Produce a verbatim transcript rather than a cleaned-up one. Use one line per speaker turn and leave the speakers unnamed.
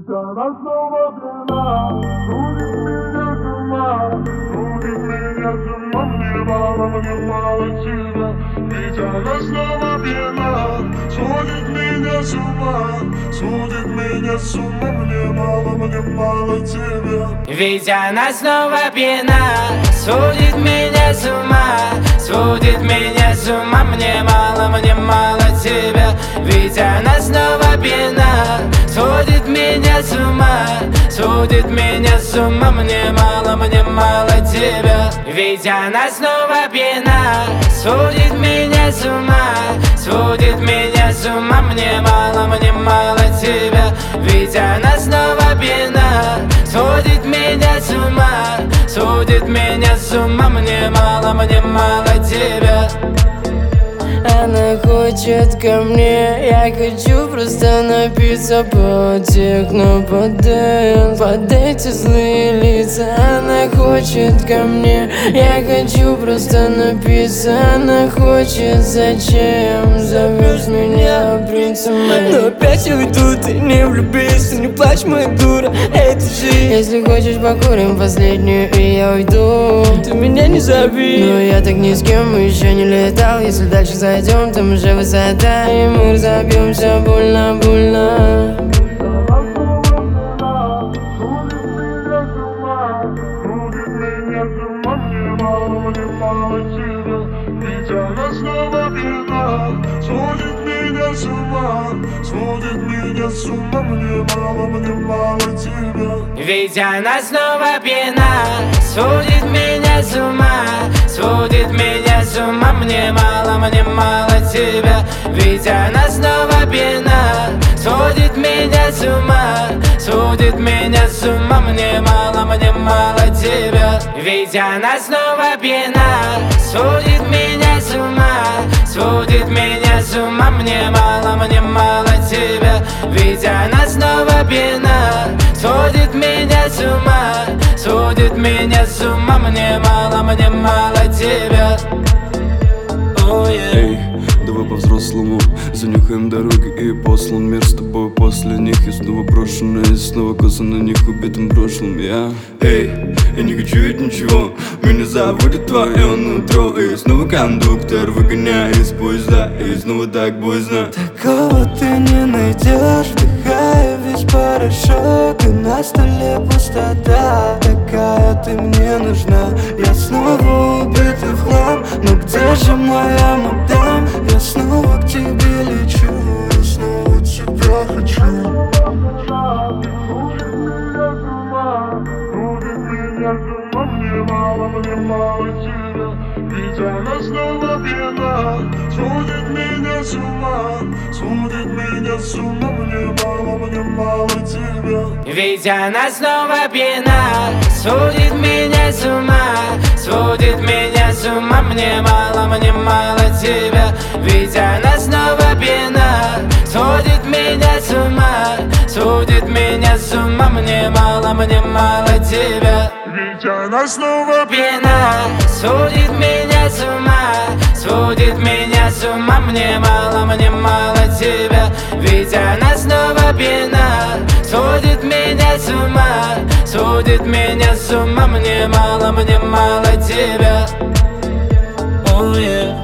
она снова пьяна, сводит меня с ума, сводит меня с ума. Мне мало, мне мало тебя, ведь она снова пьяна, сводит меня с ума, сводит меня с ума. Мне мало, мне мало тебя,
ведь она снова пьяна, сводит меня с ума, сводит меня с ума. Мне мало, мне мало тебя, ведь она снова пьяна, сводит меня с ума, сводит меня с ума. Мне мало, мне мало тебя, ведь она снова пьяна, сводит меня с ума, сводит меня с ума. Мне мало, мне мало тебя, ведь она снова пьяна, сводит меня с ума, сводит меня с ума. Мне мало, мне мало тебя.
Она хочет ко мне, я хочу просто напиться под техно, под дэнс, под эти злые лица. Она хочет ко мне, я хочу просто напиться. Она хочет, зачем зовешь меня принцем? Но опять я уйду, ты не влюбись, ты не плачь, моя дура, это жизнь. Если хочешь, покурим последнюю, и я уйду. Ты меня не зови, но я так ни с кем еще не летал. Если дальше зайдем, там уже высота, и мы разобьемся больно, больно.
Ведь она снова пьяна, сводит меня с ума, сводит меня с ума. Мне мало, мне мало тебя,
ведь она снова пьяна, сводит меня с ума, сводит меня с ума. Мне мало, мне мало тебя, ведь она снова пьяна, сводит меня с ума, сводит меня с ума. Мне мало, мне мало тебя, ведь она снова пьяна, сводит меня с ума, сводит меня с ума. Мне мало, мне мало тебя, ведь она снова пьяна, сводит меня с ума, сводит меня с ума. Мне мало, мне мало тебя. Oh, yeah.
Эй, давай по-взрослому занюхаем дороги и послан мир с тобой. После них я снова брошенный, и снова коса на них убитым прошлым. Я, эй, я не хочу ведь ничего, меня заводит твое нутро. И снова кондуктор выгоняет из поезда, и снова так боязно.
Такого ты не найдешь, вдыхая весь порошок, и на столе пустота. Такая ты мне нужна, я снова убитый в хлам. Но где же моя мадам? Я снова к тебе лечу, я снова тебя хочу.
Мне мало, мне мало тебя, ведь она снова пьяна, сводит меня с ума, сводит меня с ума. Мне мало, мне мало тебя,
ведь она снова пьяна, сводит меня с ума, сводит меня с ума. Мне мало, мне мало тебя, ведь она снова пьяна, сводит меня с ума, сводит меня с ума. Мне мало, мне мало тебя,
ведь она снова
пьяна, сводит меня с ума, сводит меня с ума. Мне мало, мне мало тебя, ведь она снова пьяна, сводит меня с ума, сводит меня с ума. Мне мало, мне мало тебя. Oh, yeah.